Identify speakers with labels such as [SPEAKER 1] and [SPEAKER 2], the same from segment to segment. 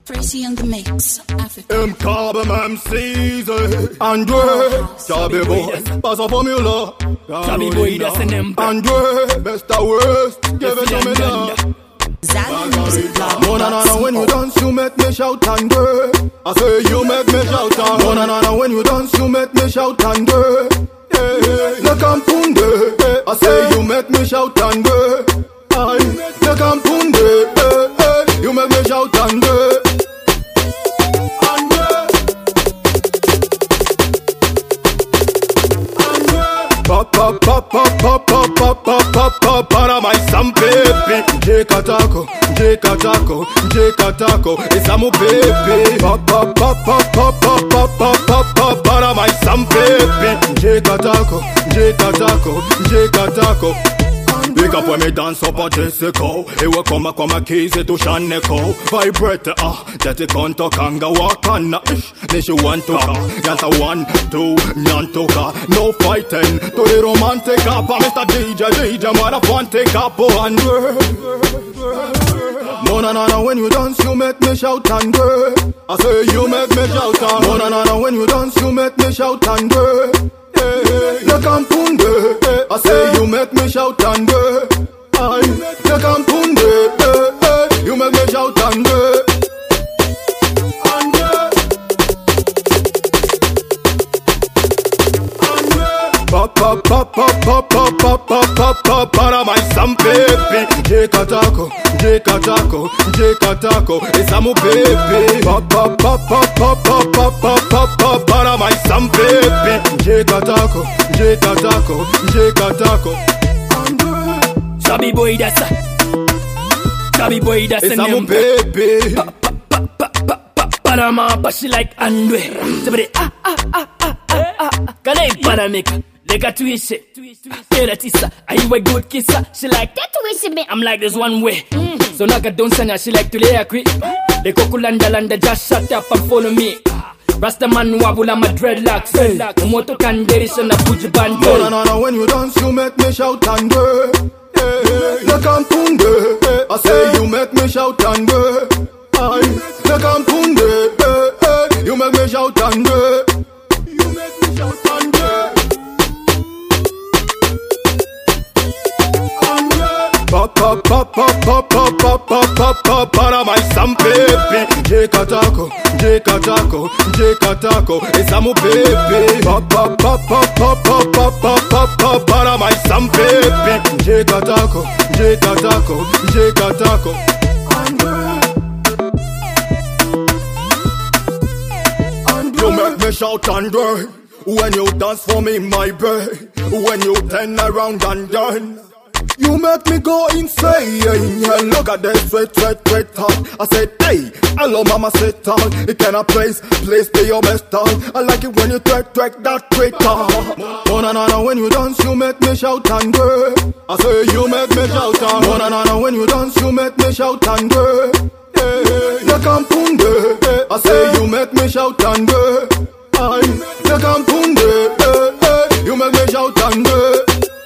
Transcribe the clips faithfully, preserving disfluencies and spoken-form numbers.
[SPEAKER 1] Tracy on the mix, Africa.
[SPEAKER 2] M Carbon M C's, Andre, Chubby Boy, pass a formula.
[SPEAKER 3] Chubby Boy, that's an emperor.
[SPEAKER 2] Andre, best or worst, give it to me now. No, no, no, no, when you dance, you make me shout, Andre. I say you make me shout, Andre. No, no, no, no, when you dance, you make me shout, Andre. Hey, hey, le campunde, hey, I say you make me shout, Andre. Aye, le campunde, hey, hey, you make me shout, Andre. Pop pop pop pop pop pop pop pop pop pop para my some baby. J Katako, J Katako, J Katako, it's a mo baby. Pop pop pop pop pop pop pop pop pop pop para my some baby. J Katako, J Katako, J Katako. Pick up when me dance up a Jessica. It will come a come a keys to Shaneko. Vibrate ah, that it can't talk and go walk on ish. Then she want to ka, that's a one, two, none to ka. No fighting, to the romantic up. Mister D J, D J, what a fun take up one word. No, no, no, no, when you dance you make me shout and word. I say you make me shout and no, no, no, no, when you dance you make me shout and word. Hey, hey, le campunde, hey, I say you make me shout and aye, le campunde, hey, hey, you make me shout and pop pop pop pop pop pop pop pop pop pop para my some baby. J Katako, J Katako, J Katako, it's a mo baby. Pop pop pop pop pop pop pop pop pop pop para my some baby. J Katako, J Katako, J Katako.
[SPEAKER 3] Chubby Boy, that's a Chubby Boy, that's
[SPEAKER 2] it's
[SPEAKER 3] a
[SPEAKER 2] mo baby.
[SPEAKER 3] Pa pa pa pa pa pa Panama, but she like Andre. Somebody ah ah ah ah ah ah. Can I Panamica? They got twist it. Hey, that is are you a good kisser? She like that twist me. I'm like there's one way. Mm. So Naga don't send her. She like to lay a quick. They Kokulanda landa just shut up and follow me. Rasta man wabula my dreadlocks. Moto canderis and a puji band.
[SPEAKER 2] No, no, no, no, when you dance you make me shout and go. Hey, hey, le campunde, hey, I say you make me shout and go. Aye, le campunde, hey, hey, you make me shout and go. You make me shout and go. Pop pop pop pop pop pop pop pop pop pop para my some baby. J Katako, J Katako, J Katako, it's a mo baby. Pop pop pop pop pop pop pop pop pop pop para my some baby. J Katako, J Katako, J Katako. You make me shout and go when you dance for me, my babe. When you turn around and down. You make me go insane, yeah, look at that sweat, sweat, sweat hot. I said, hey, hello mama, sit down. It cannot place, place be your best down. I like it when you track, track that quick talk. No, no, no, no, when you dance, you make me shout and go. I say you make me shout and no, no, no, no, when you dance, you make me shout and go. Hey, hey, le campunde, hey, I say you make me shout and go. Aye, le campunde, hey, hey, you make me shout and go.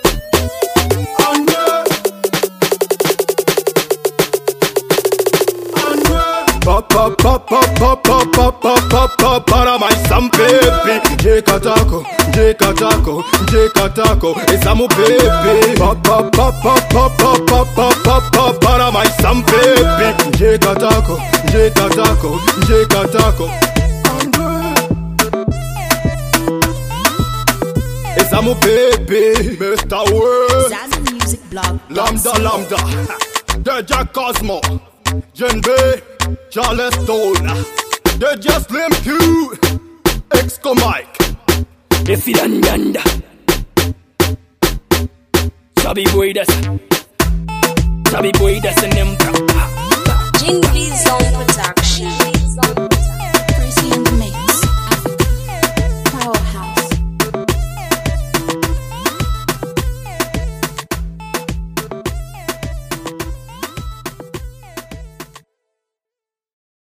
[SPEAKER 2] Pop pop pop pop pop pop pop pop pop pop para my some baby. J Katako, J Katako, J Katako, it's a mo baby. Pop pop pop pop pop pop pop pop pop pop para my some baby. J Katako, J Katako, J Katako. It's a mo baby, Mister World.
[SPEAKER 1] Zaza Music Blog.
[SPEAKER 2] Lambda Lambda, D J Cosmo, Jen B, Charles Stone, they just Slim Q, Exco Mike.
[SPEAKER 3] If you done yonder, Chubby Boy, that's Chubby Boy, that's an emperor.
[SPEAKER 1] Jinglies on production.